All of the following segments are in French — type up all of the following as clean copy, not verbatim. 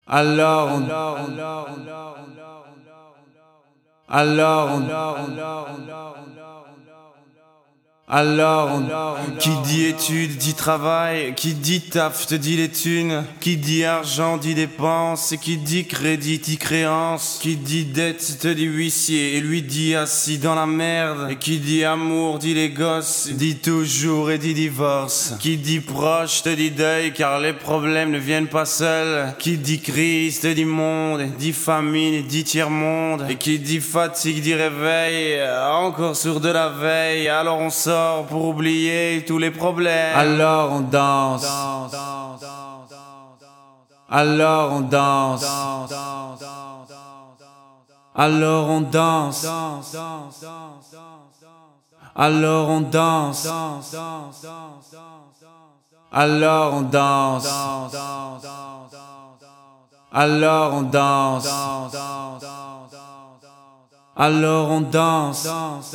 Alors on qui dit études dit travail, qui dit taf te dit les thunes, qui dit argent dit dépenses, et qui dit crédit dit créance, qui dit dette te dit huissier et lui dit assis dans la merde, et qui dit amour dit les gosses, dit toujours et dit divorce, qui dit proche te dit deuil car les problèmes ne viennent pas seuls, qui dit crise te dit monde, dit famine dit tiers-monde, et qui dit fatigue dit réveil, encore sourd de la veille, alors on sort pour oublier tous les problèmes. Alors on danse. Alors on danse. Alors on danse. Alors on danse. Alors on danse. Alors on danse. Alors on danse.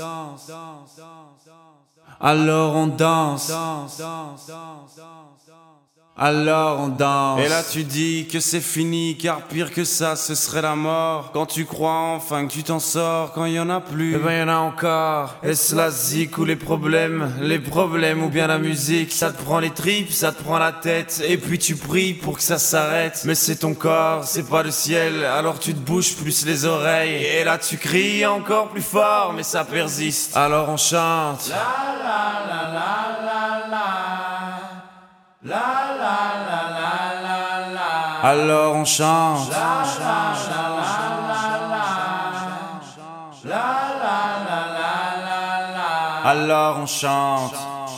Alors on danse. Alors on danse. Et là tu dis que c'est fini, car pire que ça ce serait la mort. Quand tu crois enfin que tu t'en sors, quand il y en a plus, eh ben y en a encore. Est-ce la zik ou les problèmes ou bien la musique? Ça te prend les tripes, ça te prend la tête, et puis tu pries pour que ça s'arrête. Mais c'est ton corps, c'est pas le ciel, alors tu te bouges plus les oreilles. Et là tu cries encore plus fort, mais ça persiste. Alors on chante. La la la la la la. La la la la la la. Alors on chante. La la la la la la. La la la la la la. Alors on chante.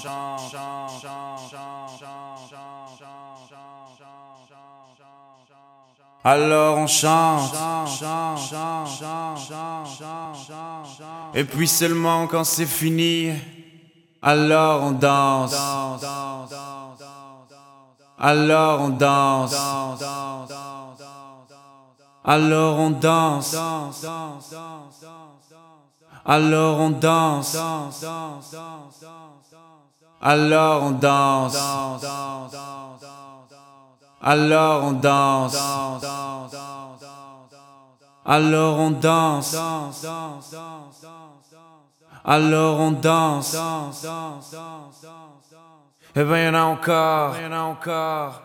Alors on chante. Et puis seulement quand c'est fini, alors on danse. Alors on danse. Alors on danse. Alors on danse. Alors on danse. Alors on danse. Alors on danse. Alors on danse. Eh ben y'en a encore. Y'en a encore.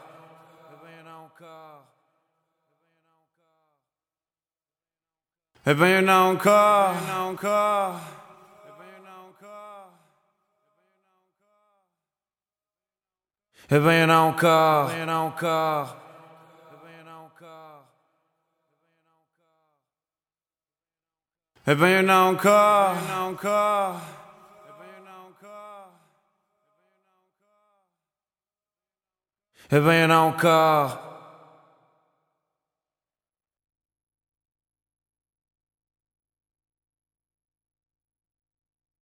Eh ben y'en a encore. Y'en a encore. Eh ben y'en a encore. Y'en a encore. Eh ben y'en a encore. Y'en a encore. Eh ben y'en a encore.